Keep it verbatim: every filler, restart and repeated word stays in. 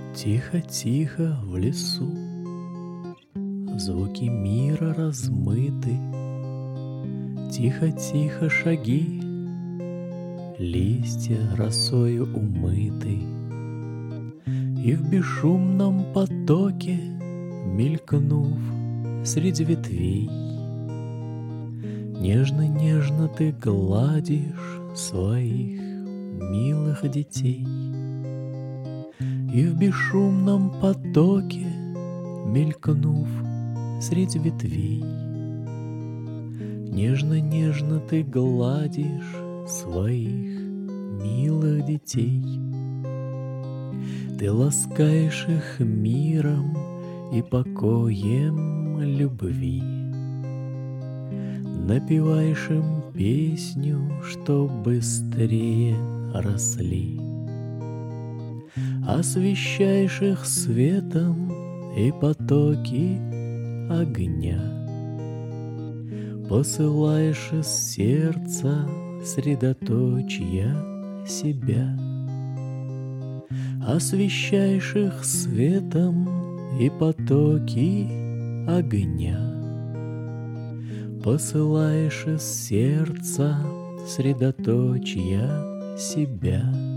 Тихо-тихо в лесу звуки мира размыты, тихо-тихо шаги, листья росою умыты, и в бесшумном потоке, мелькнув среди ветвей, нежно-нежно ты гладишь своих милых детей. И в бесшумном потоке, мелькнув среди ветвей, нежно-нежно ты гладишь своих милых детей. Ты ласкаешь их миром и покоем любви, напеваешь им песню, чтоб быстрее росли, освещаешь их светом и потоки огня, посылаешь из сердца средоточия себя, освещаешь их светом и потоки огня, посылаешь из сердца средоточия себя.